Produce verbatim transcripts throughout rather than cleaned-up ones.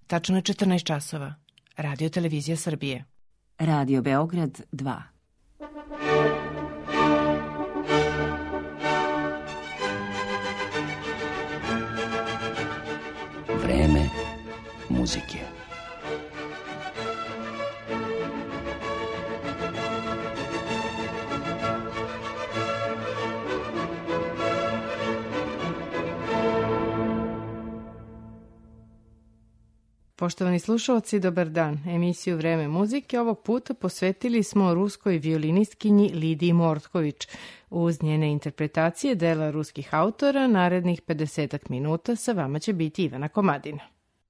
Tačno je četrnaest časova. Radio Televizija Srbije. Radio Beograd dva. Vreme muzike. Poštovani slušalci, dobar dan. Emisiju Vreme muzike ovog puta posvetili smo ruskoj violinistkinji Lidiji Mortković. Uz njene interpretacije dela ruskih autora, narednih pedesetak minuta sa vama će biti Ivana Komadina.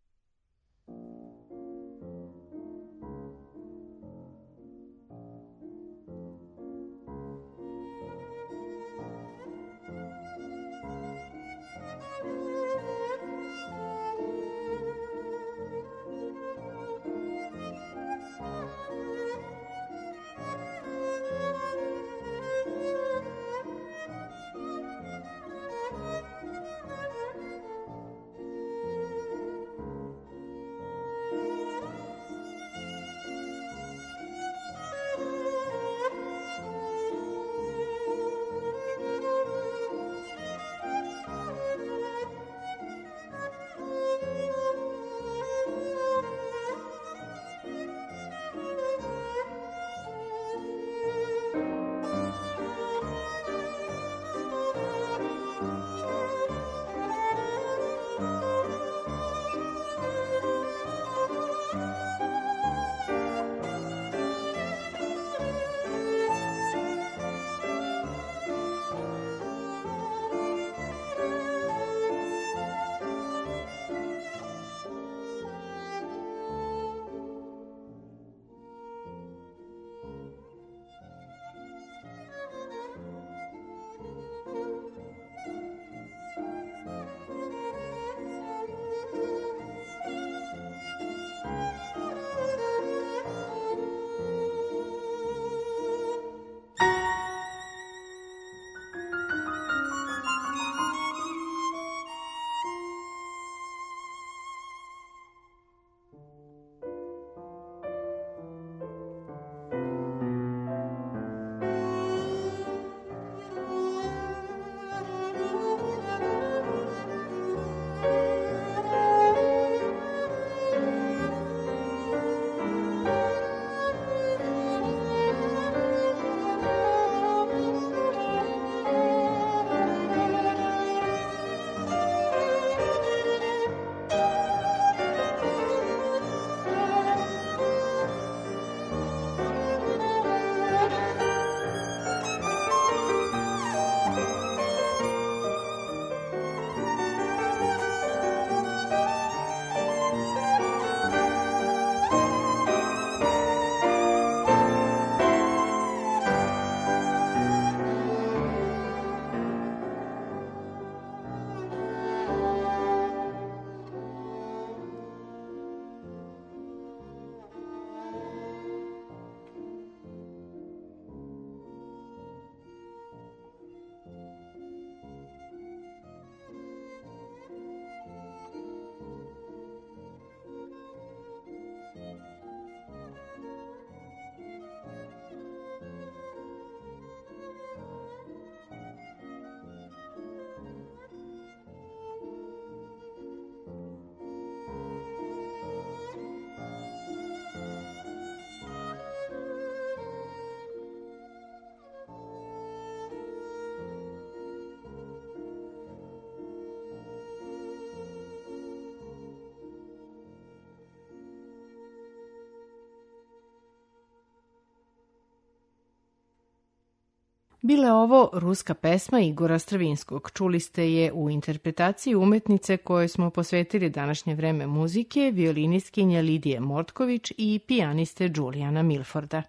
Bila je ovo ruska pesma Igora Stravinskog. Čuli ste je u interpretaciji umetnice kojoj smo posvetili današnje vreme muzike, violinistkinje Lidije Mortković i pijaniste Juliana Milforda.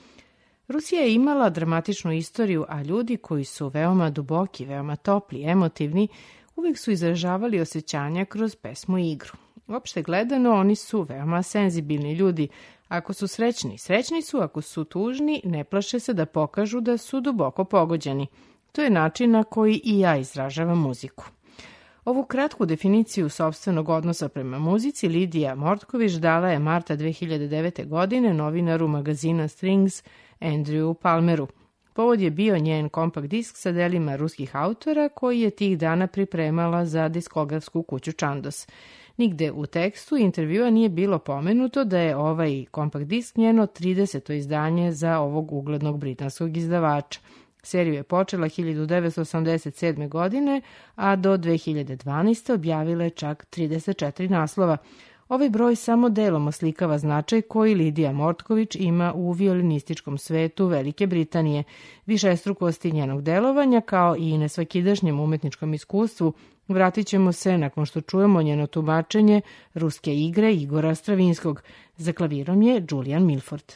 Rusija je imala dramatičnu istoriju, a ljudi koji su veoma duboki, veoma topli, emotivni, uvijek su izražavali osjećanja kroz pesmu i igru. Uopšte gledano, oni su veoma senzibilni ljudi. Ako su srećni, srećni su, ako su tužni, ne plaše se da pokažu da su duboko pogođeni. To je način na koji i ja izražavam muziku. Ovu kratku definiciju sopstvenog odnosa prema muzici Lidija Mortković dala je marta dve hiljade devete. godine novinaru magazina Strings Andrewu Palmeru. Povod je bio njen kompakt disk sa delima ruskih autora koji je tih dana pripremala za diskografsku kuću Chandos. Nigde u tekstu intervjua nije bilo pomenuto da je ovaj kompakt disk njeno trideseto izdanje za ovog uglednog britanskog izdavača. Seriju je počela hiljadu devetsto osamdeset sedme. godine, a do dve hiljade dvanaeste. objavila je čak trideset četiri naslova. Ovaj broj samo delom oslikava značaj koji Lidija Mortković ima u violinističkom svetu Velike Britanije, višestrukosti njenog delovanja kao i nesvakidašnjem umetničkom iskustvu. Vratit ćemo se nakon što čujemo njeno tumačenje ruske igre Igora Stravinskog. Za klavirom je Julian Milford.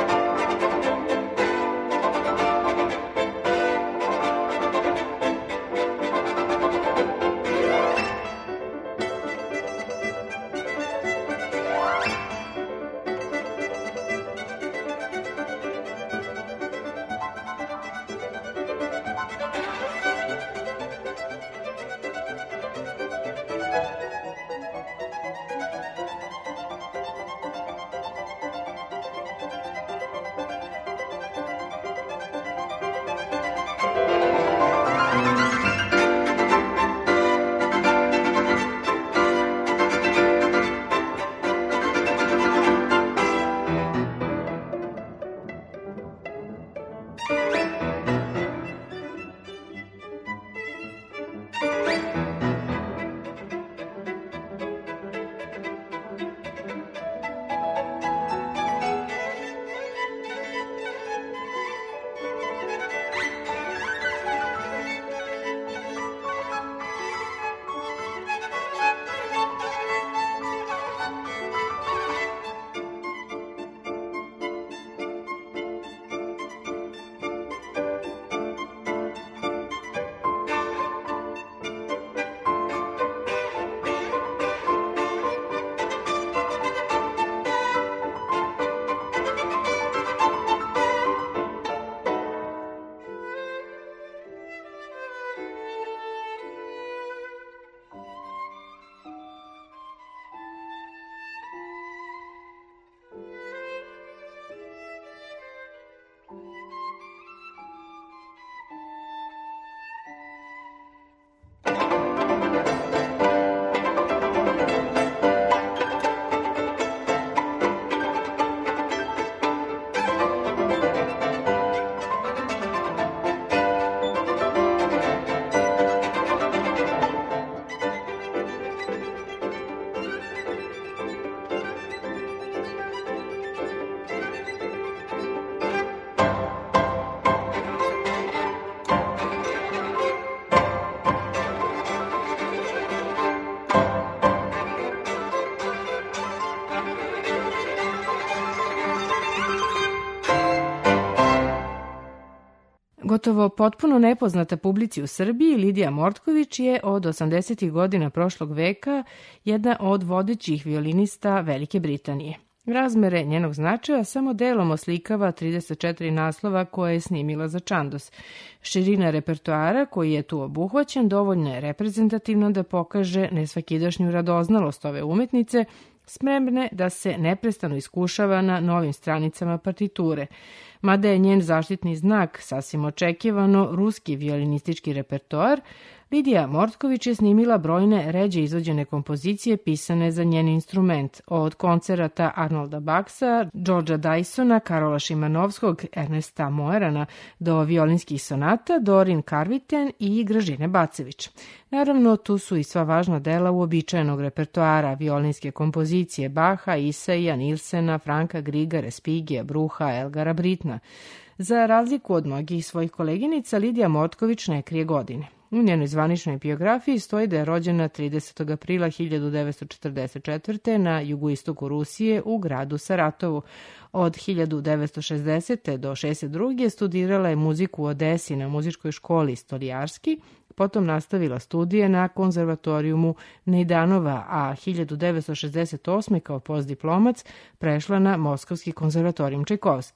Gotovo potpuno nepoznata publici u Srbiji, Lidija Mortković je od osamdesetih godina prošlog veka jedna od vodećih violinista Velike Britanije. Razmere njenog značaja samo delom oslikava trideset četiri naslova koje je snimila za Chandos. Širina repertoara koji je tu obuhvaćen dovoljno je reprezentativno da pokaže nesvakidašnju radoznalost ove umetnice, spremne da se neprestano iskušava na novim stranicama partiture. Mada je njen zaštitni znak sasvim očekivano ruski violinistički repertoar, Lidija Mortković je snimila brojne ređe izvođene kompozicije pisane za njen instrument, od koncerata Arnolda Baksa, Georgea Dysona, Karola Šimanovskog, Ernesta Moerana do violinskih sonata, Dorin Karviten i Gražine Bacević. Naravno, tu su i sva važna dela uobičajenog repertoara, violinske kompozicije Baha, Isaija, Nilsena, Franka Griga, Respigija, Bruha, Elgara Britna. Za razliku od mnogih svojih koleginica, Lidija Mortković ne krije godine. U njenoj zvaničnoj biografiji stoji da je rođena tridesetog aprila hiljadu devetsto četrdeset četvrte. na jugoistoku Rusije u gradu Saratovu. Od hiljadu devetsto šezdesete. do šezdeset druge. studirala je muziku u Odesi na muzičkoj školi Stolijarski, potom nastavila studije na konzervatorijumu Nejdanova, a hiljadu devetsto šezdeset osme. kao postdiplomac prešla na Moskovski konzervatorijum Čajkovski.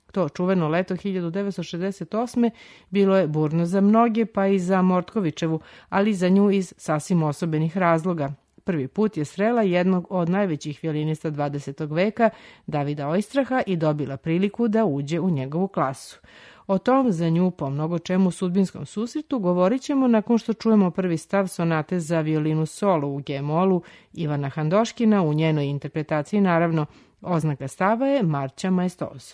To čuveno leto hiljadu devetsto šezdeset osme bilo je burno za mnoge, pa i za Mortkovićevu, ali za nju iz sasvim osobenih razloga. Prvi put je srela jednog od najvećih violinista dvadesetog veka, Davida Oistraha, i dobila priliku da uđe u njegovu klasu. O tom za nju po mnogo čemu sudbinskom susretu govorit ćemo nakon što čujemo prvi stav sonate za violinu solo u G-molu Ivana Handoškina, u njenoj interpretaciji naravno. Oznaka stava je Marcia Maestoso.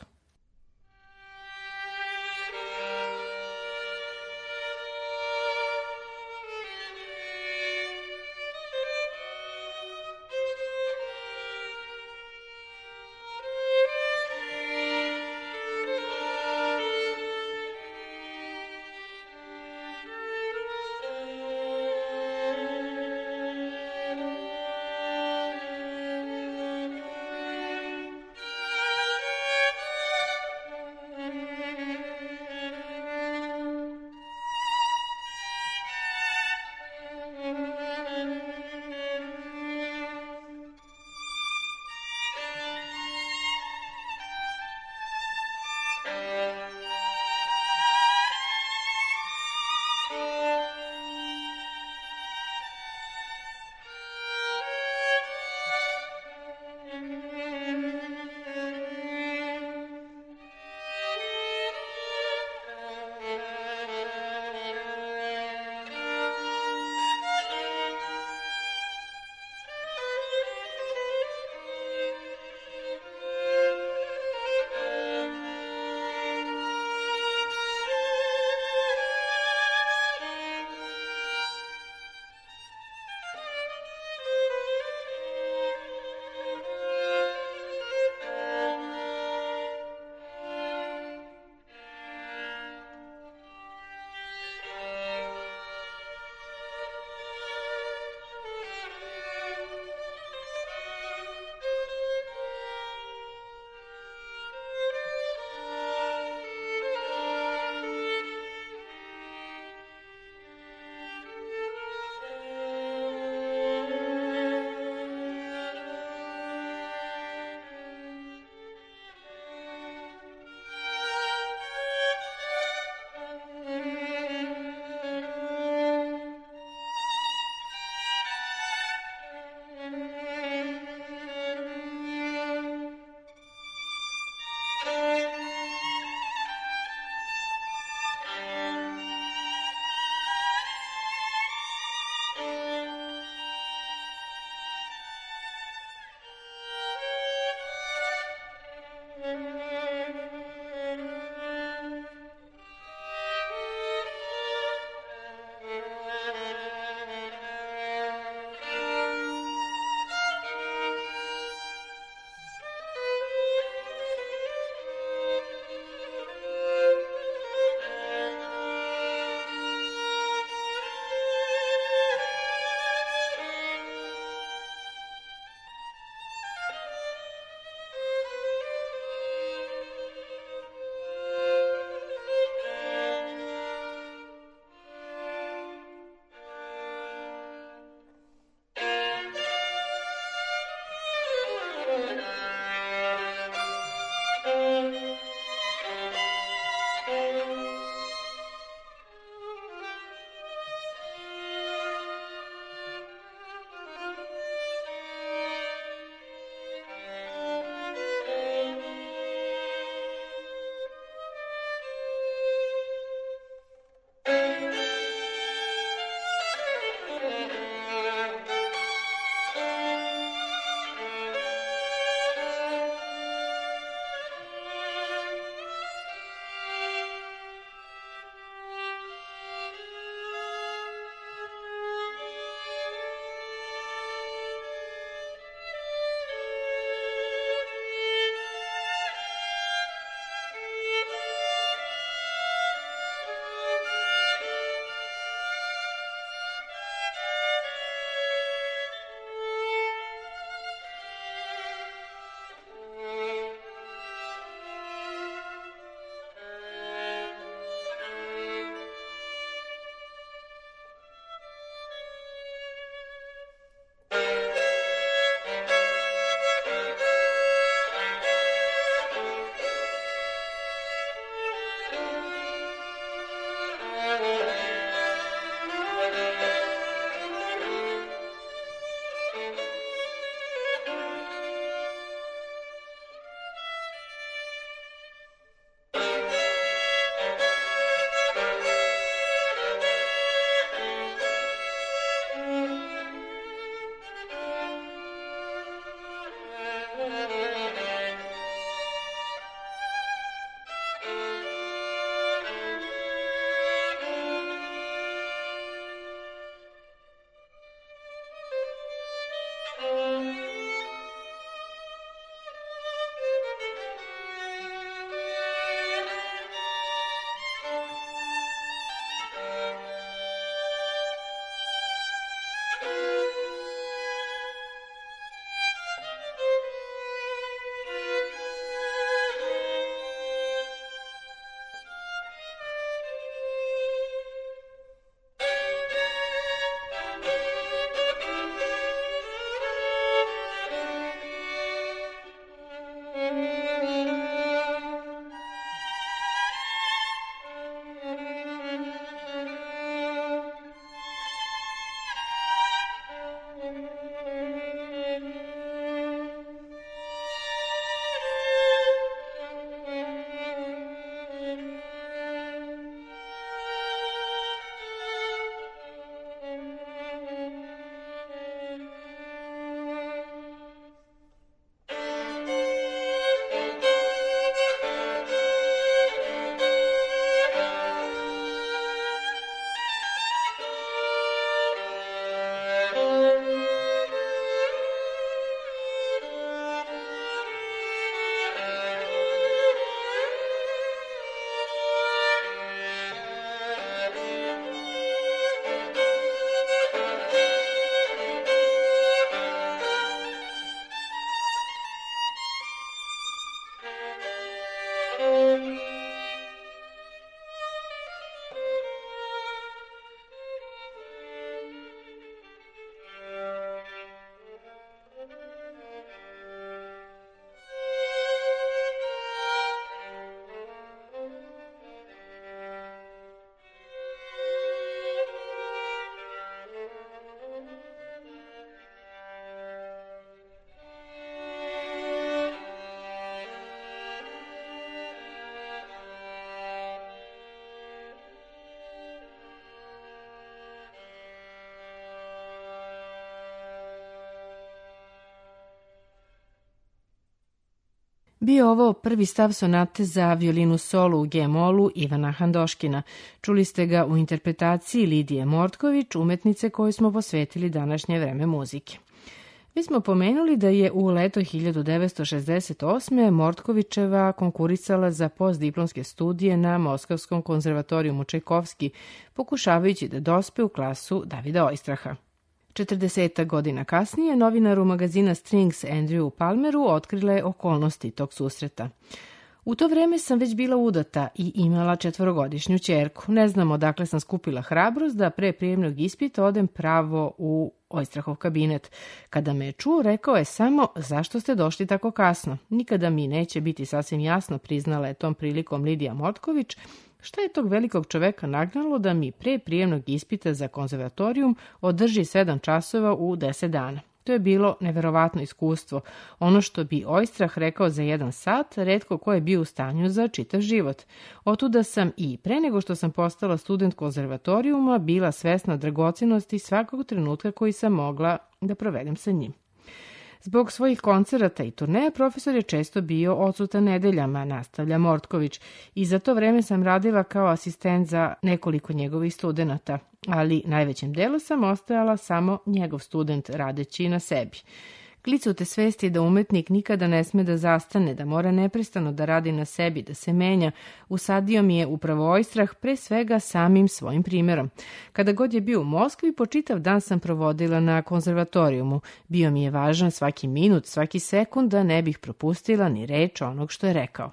Bio ovo prvi stav sonate za violinu solo u G-molu Ivana Handoškina. Čuli ste ga u interpretaciji Lidije Mortković, umetnice koju smo posvetili današnje vreme muzike. Mi smo pomenuli da je u leto hiljadu devetsto šezdeset osme. Mortkovićeva konkurisala za postdiplomske studije na Moskovskom konzervatorijumu Čajkovski, pokušavajući da dospe u klasu Davida Oistraha. četrdeset godina kasnije, novinaru magazina Strings Andrewu Palmeru otkrile je okolnosti tog susreta. U to vreme sam već bila udata i imala četvorogodišnju ćerku. Ne znam odakle sam skupila hrabrost da pre prijemnog ispita odem pravo u Oistrahov kabinet. Kada me je čuo, rekao je samo: zašto ste došli tako kasno? Nikada mi neće biti sasvim jasno, priznala je tom prilikom Lidija Mortković, šta je tog velikog čoveka nagnalo da mi pre prijemnog ispita za konzervatorijum održi sedam časova u deset dana. To je bilo neverovatno iskustvo. Ono što bi Oistrah rekao za jedan sat, retko ko je bio u stanju za čitav život. Otuda sam i pre nego što sam postala student konzervatorijuma bila svesna dragocenosti svakog trenutka koji sam mogla da provedem sa njim. Zbog svojih koncerata i turneja profesor je često bio odsutan nedeljama, nastavlja Mortković, i za to vreme sam radila kao asistent za nekoliko njegovih studenata, ali najvećem delu sam ostajala samo njegov student, radeći na sebi. Klicute svesti da umetnik nikada ne sme da zastane, da mora neprestano da radi na sebi, da se menja, usadio mi je upravo Oistrah, pre svega samim svojim primjerom. Kada god je bio u Moskvi, po čitav dan sam provodila na konzervatorijumu. Bio mi je važan svaki minut, svaki sekund, da ne bih propustila ni reč onog što je rekao.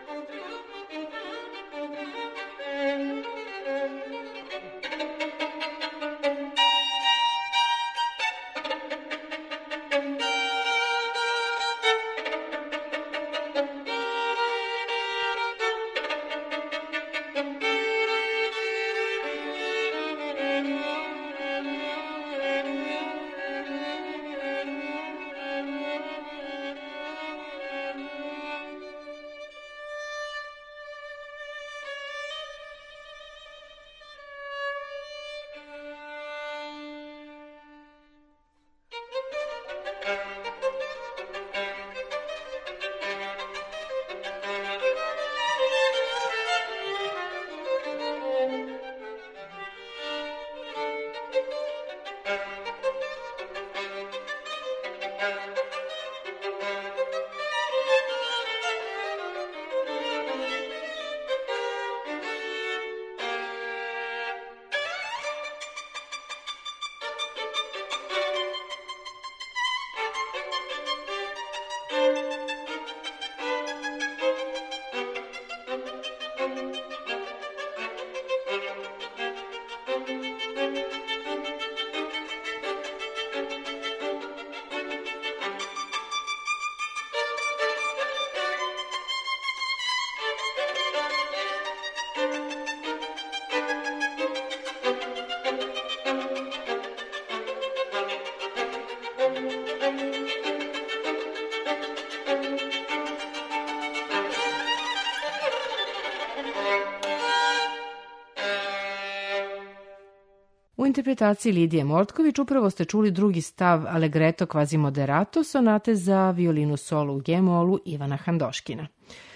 U interpretaciji Lidije Mortković upravo ste čuli drugi stav Allegretto quasi moderato sonate za violinu solo u G-molu Ivana Handoškina.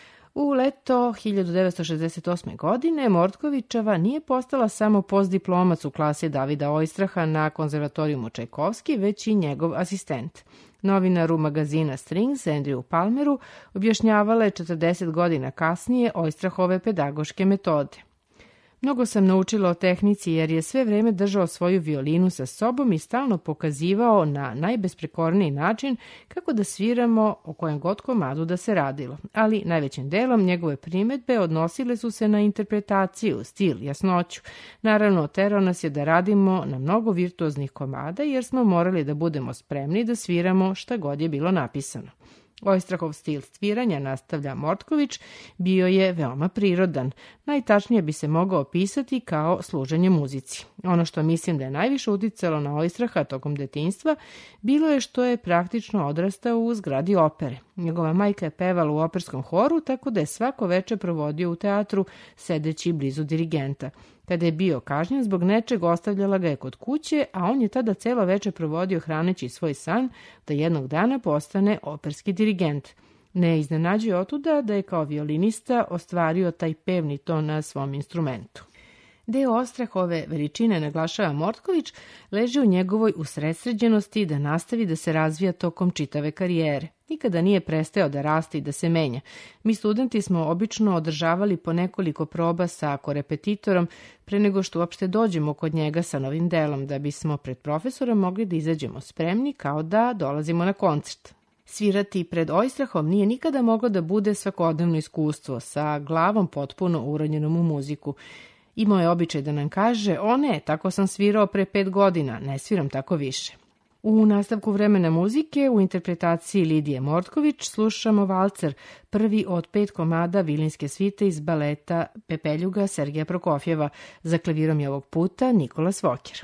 U leto hiljadu devetsto šezdeset osme. godine Mortkovićeva nije postala samo postdiplomac u klasi Davida Oistraha na konzervatorijumu Čajkovski, već i njegov asistent. Novinaru magazina Strings, Andrew Palmeru, objašnjavala je četrdeset godina kasnije Oistrahove pedagoške metode. Mnogo sam naučila o tehnici jer je sve vreme držao svoju violinu sa sobom i stalno pokazivao na najbesprekorniji način kako da sviramo o kojem god komadu da se radilo. Ali najvećim delom njegove primedbe odnosile su se na interpretaciju, stil, jasnoću. Naravno, terao nas je da radimo na mnogo virtuoznih komada jer smo morali da budemo spremni da sviramo šta god je bilo napisano. Oistrahov stil sviranja, nastavlja Mortković, bio je veoma prirodan. Najtačnije bi se mogao opisati kao služenje muzici. Ono što mislim da je najviše uticalo na Oistraha tokom detinjstva bilo je što je praktično odrastao u zgradi opere. Njegova majka je pevala u operskom horu, tako da je svako veče provodio u teatru sedeći blizu dirigenta. Kada je bio kažnjen zbog nečeg, ostavljala ga je kod kuće, a on je tada celo veče provodio hraneći svoj san da jednog dana postane operski dirigent. Ne iznenađuje otuda da je kao violinista ostvario taj pevni ton na svom instrumentu. Deo Oistrahove veličine, naglašava Mortković, leži u njegovoj usredsređenosti da nastavi da se razvija tokom čitave karijere. Nikada nije prestao da raste i da se menja. Mi studenti smo obično održavali po nekoliko proba sa korepetitorom pre nego što uopšte dođemo kod njega sa novim delom, da bismo pred profesorom mogli da izađemo spremni kao da dolazimo na koncert. Svirati pred Oistrahom nije nikada moglo da bude svakodnevno iskustvo, sa glavom potpuno uranjenom u muziku. Imao je običaj da nam kaže, o ne, tako sam svirao pre pet godina, ne sviram tako više. U nastavku vremena muzike, u interpretaciji Lidije Mortković, slušamo valcer, prvi od pet komada vilinske svite iz baleta Pepeljuga Sergeja Prokofjeva. Za klavirom je ovog puta Nikola Svokir.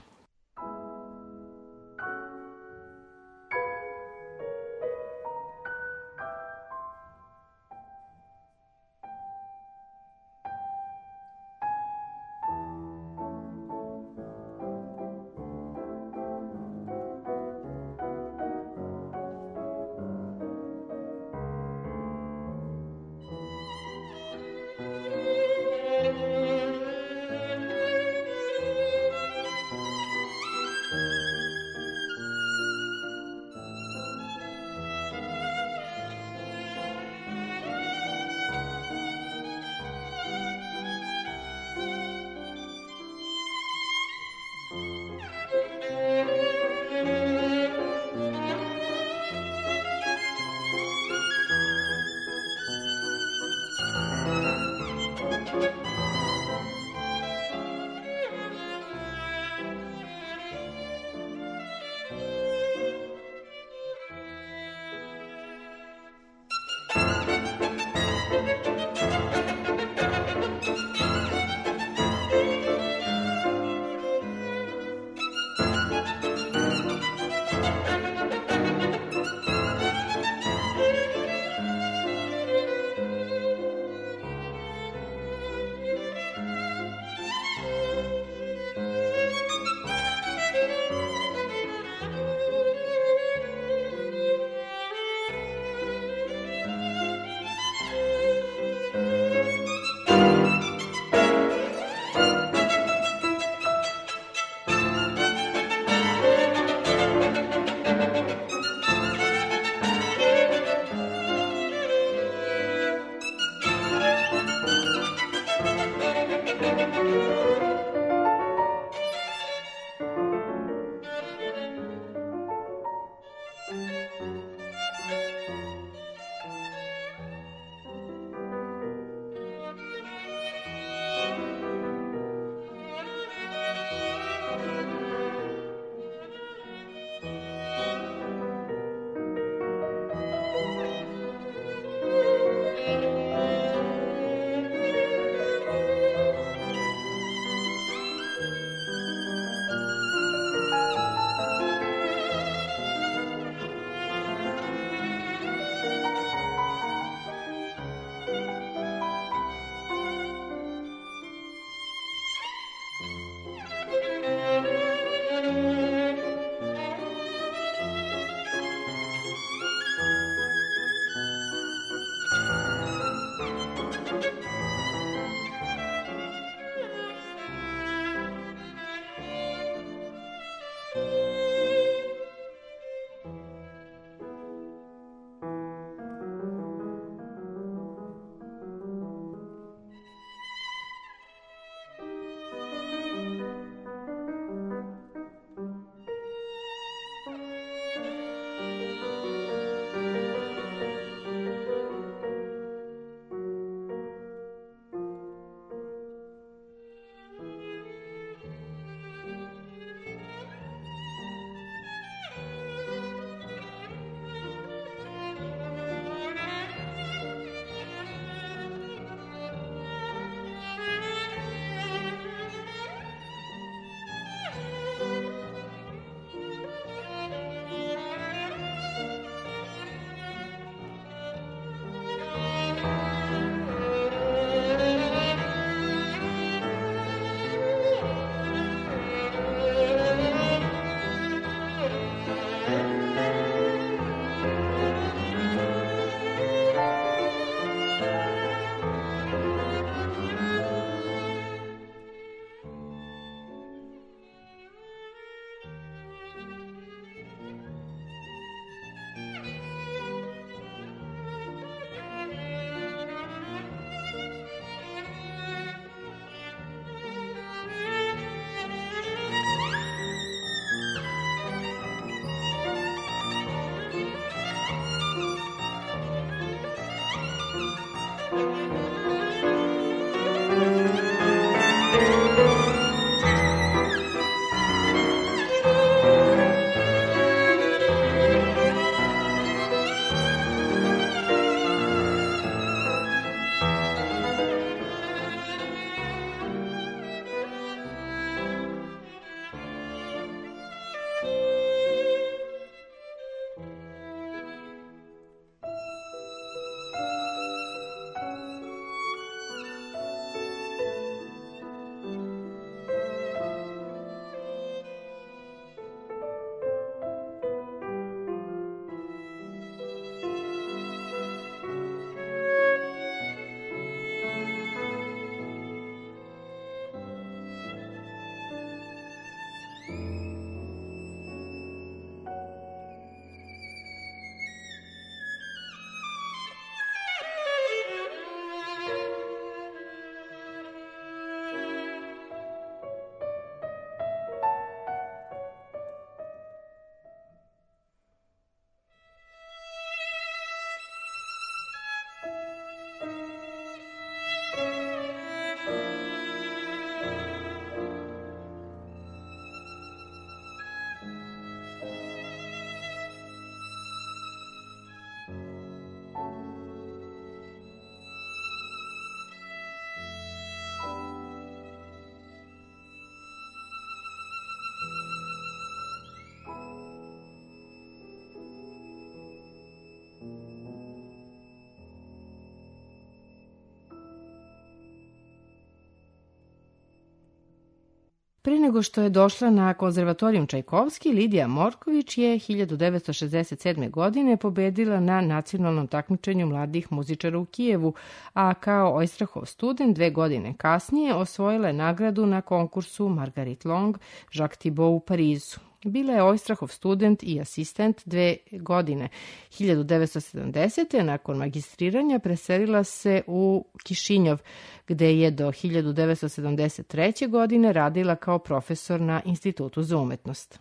nego što je došla na konzervatorijum Čajkovski, Lidija Morković je hiljadu devetsto šezdeset sedme. godine pobedila na nacionalnom takmičenju mladih muzičara u Kijevu, a kao Oistrahov student dve godine kasnije osvojila je nagradu na konkursu Marguerite Long Jacques Thibault u Parizu. Bila je Oistrahov student i asistent dve godine. hiljadu devetsto sedamdesete. nakon magistriranja preselila se u Kišinjov, gde je do hiljadu devetsto sedamdeset treće. godine radila kao profesor na Institutu za umetnost.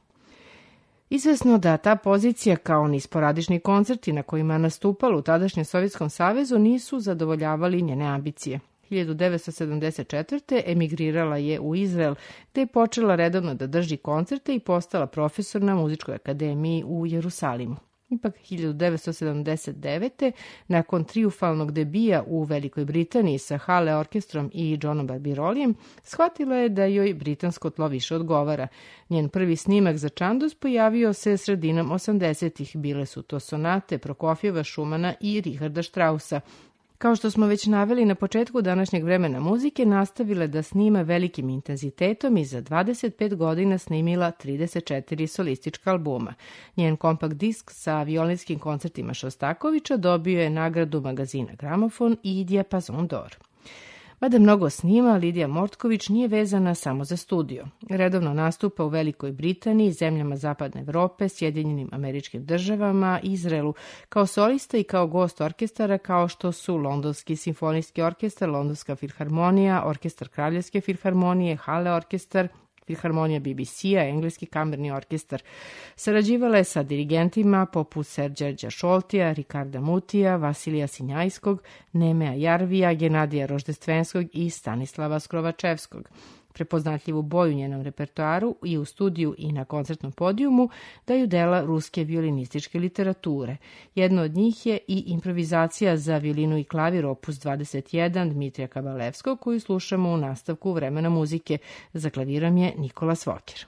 Izvesno da ta pozicija kao ni sporadični koncerti na kojima je nastupala u tadašnjem Sovjetskom savezu nisu zadovoljavali njene ambicije. hiljadu devetsto sedamdeset četvrte. emigrirala je u Izrael, te je počela redovno da drži koncerte i postala profesor na Muzičkoj akademiji u Jerusalimu. Ipak hiljadu devetsto sedamdeset devete. nakon trijumfalnog debija u Velikoj Britaniji sa Hale orkestrom i Johnom Barbirolijem, shvatila je da joj britansko tlo više odgovara. Njen prvi snimak za Čandos pojavio se sredinom osamdesetih. Bile su to sonate Prokofjeva, Šumana i Richarda Straussa. Kao što smo već naveli na početku današnjeg vremena muzike, nastavila da snima velikim intenzitetom i za dvadeset pet godina snimila trideset četiri solistička albuma. Njen kompakt disk sa violinskim koncertima Šostakovića dobio je nagradu magazina Gramofon i Diapason d'Or. Mada mnogo snima, Lidija Mortković nije vezana samo za studio. Redovno nastupa u Velikoj Britaniji, zemljama Zapadne Evrope, Sjedinjenim Američkim Državama, Izraelu, kao solista i kao gost orkestara kao što su Londonski simfonijski orkestar, Londonska filharmonija, Orkestar Kraljevske filharmonije, Hale orkestar, Filharmonija B B C-a, Engleski kamerni orkestar. Sarađivala je sa dirigentima poput Serđa Šoltija, Rikarda Mutija, Vasilija Sinjajskog, Nemea Jarvija, Genadija Roždestvenskog i Stanislava Skrovačevskog. Prepoznatljivu boju njenom repertoaru i u studiju i na koncertnom podijumu daju dela ruske violinističke literature. Jedno od njih je i improvizacija za violinu i klavir opus dvadeset jedan Dmitrija Kabalevskog, koju slušamo u nastavku vremena muzike. Za klavirom je Nikola Svoker.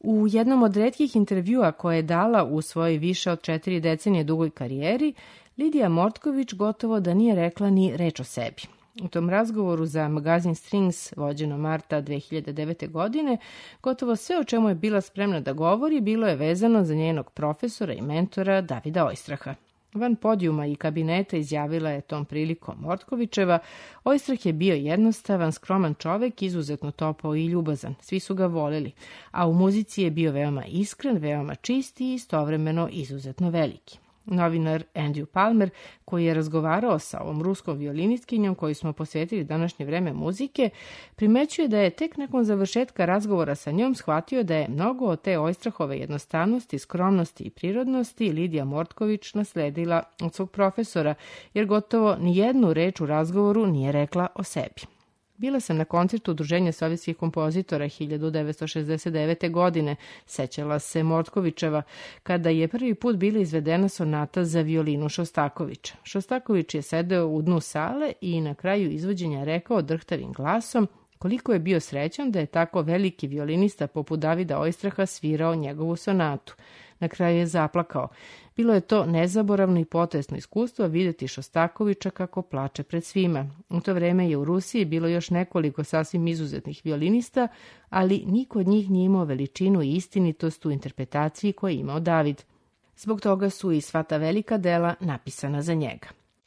U jednom od retkih intervjua koje je dala u svojoj više od četiri decenije dugoj karijeri, Lidija Mortković gotovo da nije rekla ni reč o sebi. U tom razgovoru za magazin Strings, vođeno marta dve hiljade devete. godine, gotovo sve o čemu je bila spremna da govori bilo je vezano za njenog profesora i mentora Davida Oistraha. Van podijuma i kabineta izjavila je tom prilikom Mortkovićeva: Oistrah je bio jednostavan, skroman čovek, izuzetno topao i ljubazan. Svi su ga voleli, a u muzici je bio veoma iskren, veoma čist i istovremeno izuzetno veliki. Novinar Andrew Palmer, koji je razgovarao sa ovom ruskom violinistkinjom koju smo posvetili današnje vreme muzike, primećuje da je tek nakon završetka razgovora sa njom shvatio da je mnogo od te Oistrahove jednostavnosti, skromnosti i prirodnosti Lidija Mortković nasledila od svog profesora, jer gotovo ni jednu reč u razgovoru nije rekla o sebi. Bila sam na koncertu Udruženja sovjetskih kompozitora hiljadu devetsto šezdeset devete. godine, sećala se Mortkovićeva, kada je prvi put bila izvedena sonata za violinu Šostakovića. Šostaković je sedeo u dnu sale i na kraju izvođenja rekao drhtavim glasom koliko je bio srećan da je tako veliki violinista poput Davida Oistraha svirao njegovu sonatu. Na kraju je zaplakao. Bilo je to nezaboravno i potresno iskustvo vidjeti Šostakovića kako plače pred svima. U to vreme je u Rusiji bilo još nekoliko sasvim izuzetnih violinista, ali niko od njih nije imao veličinu i istinitost u interpretaciji koju je imao David. Zbog toga su i sva ta velika dela napisana za njega.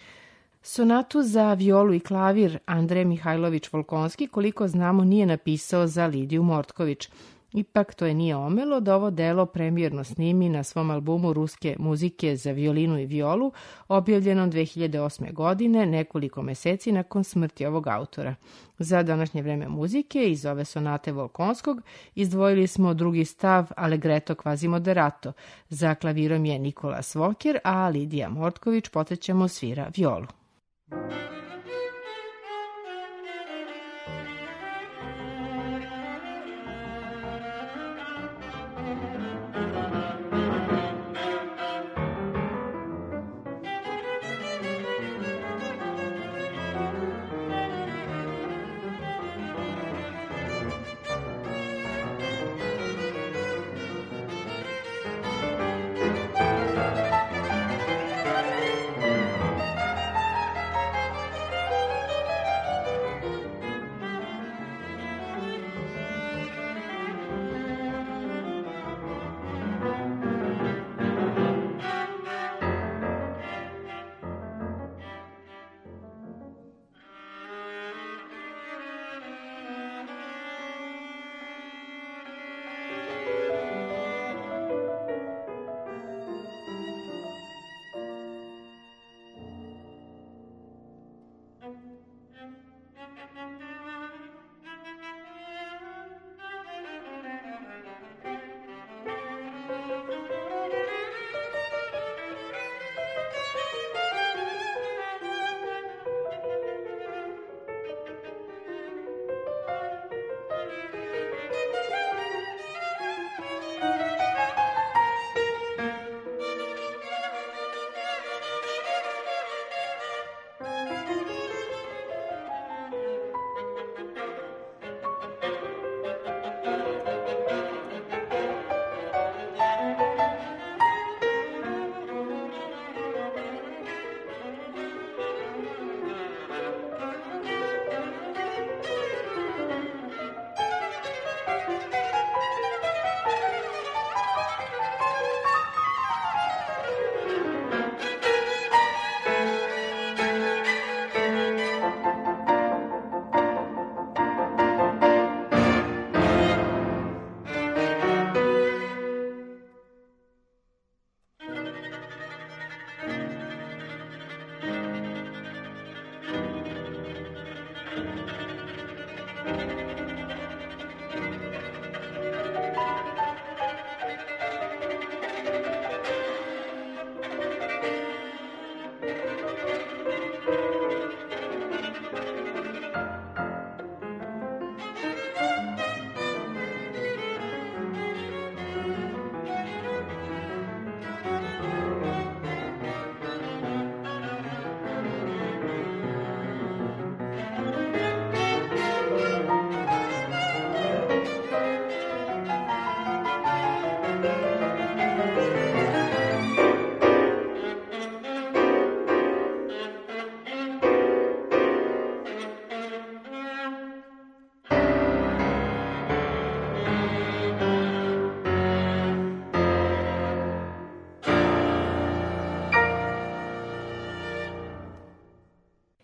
Sonatu za violu i klavir Andrej Mihajlović Volkonski, koliko znamo, nije napisao za Lidiju Mortković. Ipak to je nije omelo da ovo delo premijerno snimi na svom albumu ruske muzike za violinu i violu, objavljenom dve hiljade osme. godine, nekoliko meseci nakon smrti ovog autora. Za današnje vreme muzike iz ove sonate Volkonskog izdvojili smo drugi stav Allegretto quasi moderato. Za klavirom je Nikola Svoker, a Lidija Mortković, podsjećamo, svira violu.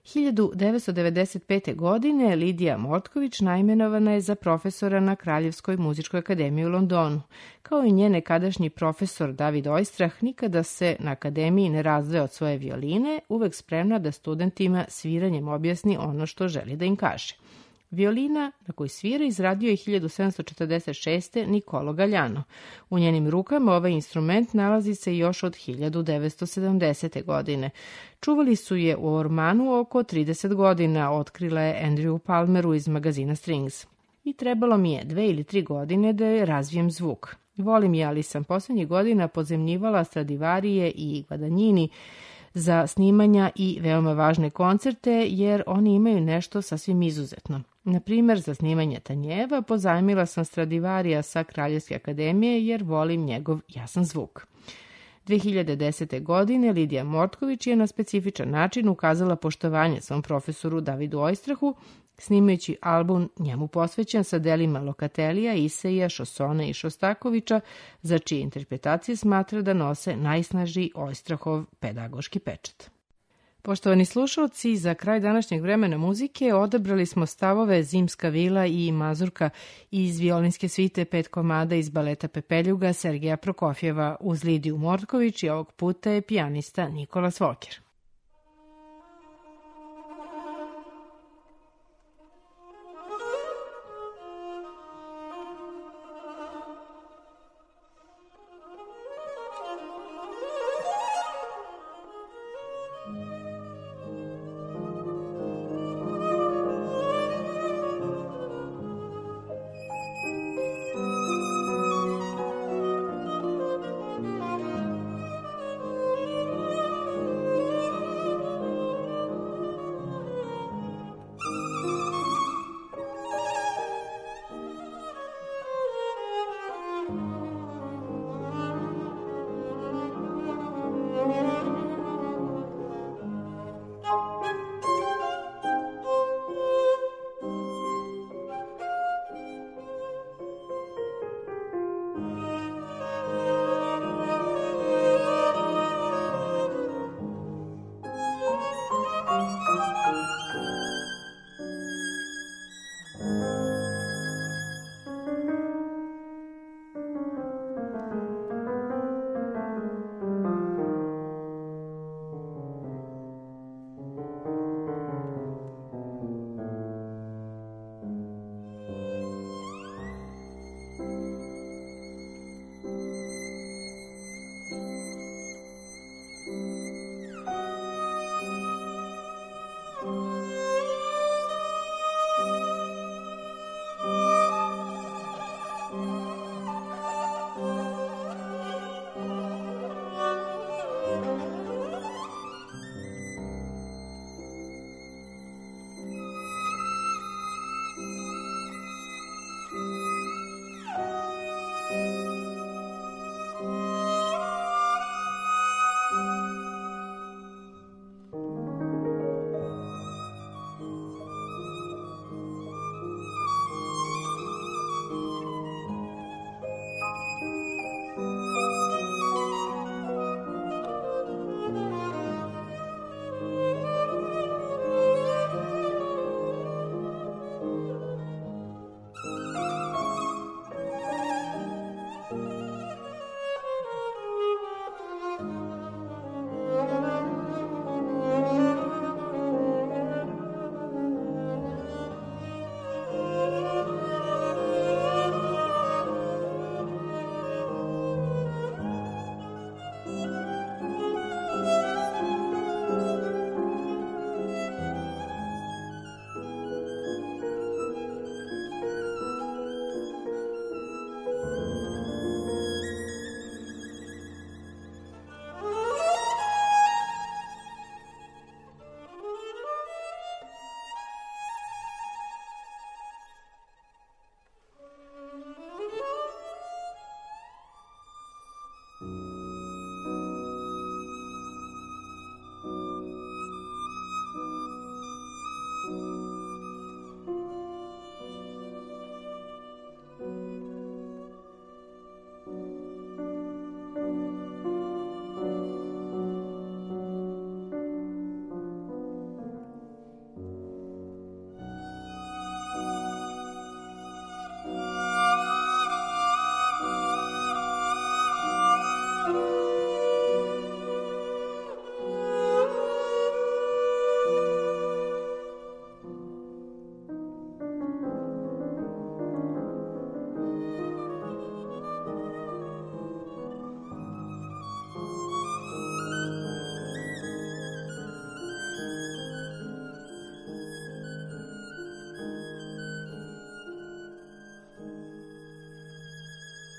hiljadu devetsto devedeset pete. godine Lidija Mortković naimenovana je za profesora na Kraljevskoj muzičkoj akademiji u Londonu. Kao i njen nekadašnji profesor David Oistrah, nikada se na akademiji ne razdvaja od svoje violine, uvek spremna da studentima sviranjem objasni ono što želi da im kaže. Violina na kojoj svira izradio je hiljadu sedamsto četrdeset šeste. Niccolò Galliano. U njenim rukama ovaj instrument nalazi se još od hiljadu devetsto sedamdesete. godine. Čuvali su je u ormanu oko trideset godina, otkrila je Andrew Palmeru iz magazina Strings. I trebalo mi je dve ili tri godine da je razvijem zvuk. Volim je, ali sam poslednjih godina pozemljivala Stradivarije i Guadagnini za snimanja i veoma važne koncerte, jer oni imaju nešto sasvim izuzetno. Na primer, za snimanje Tanjeva pozajmila sam Stradivarija sa Kraljevske akademije jer volim njegov jasan zvuk. dve hiljade desete. godine Lidija Mortković je na specifičan način ukazala poštovanje svom profesoru Davidu Oistrahu, snimajući album njemu posvećen sa delima Lokatelija, Iseja, Šosona i Šostakovića, za čije interpretacije smatra da nose najsnažniji Oistrahov pedagoški pečat. Poštovani slušalci, za kraj današnjeg vremena muzike odabrali smo stavove Zimska vila i Mazurka iz violinske svite pet komada iz baleta Pepeljuga Sergeja Prokofjeva uz Lidiju Mortković i ovog puta je pijanista Nikola Svoker.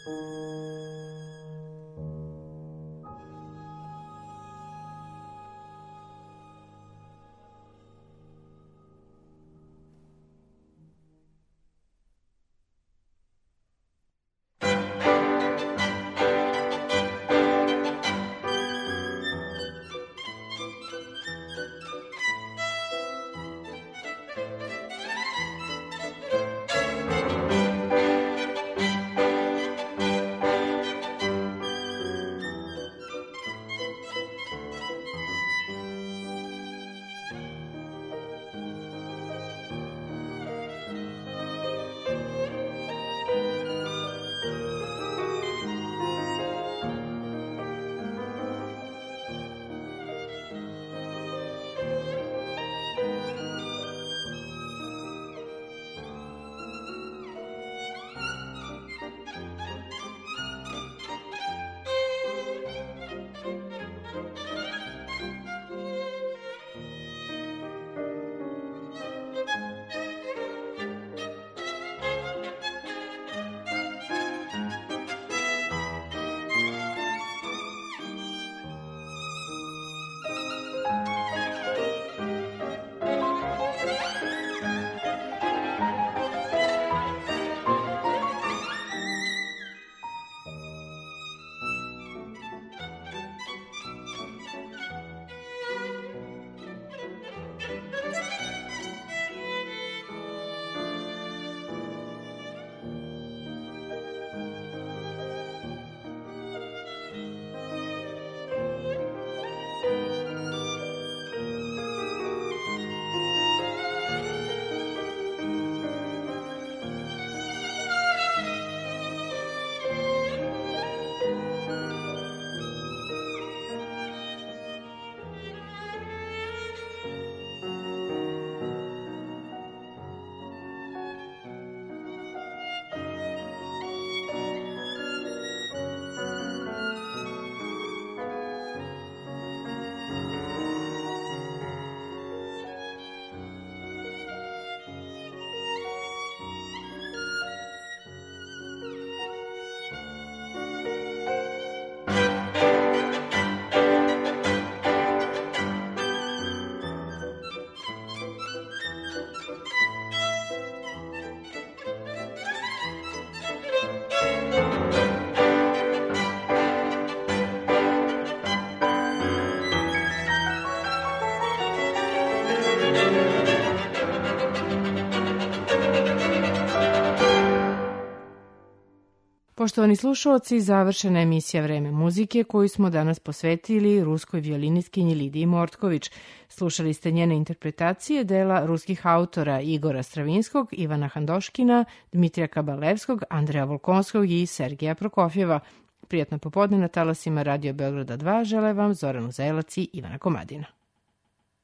Poštovani slušalci, završena je emisija Vreme muzike koju smo danas posvetili ruskoj violinistkinji Lidiji Mortković. Slušali ste njene interpretacije dela ruskih autora Igora Stravinskog, Ivana Handoškina, Dmitrija Kabalevskog, Andreja Volkonskog i Sergeja Prokofjeva. Prijatno popodne na talasima Radio Beograda dva žele vam Zoran Uzelac i Ivana Komadina.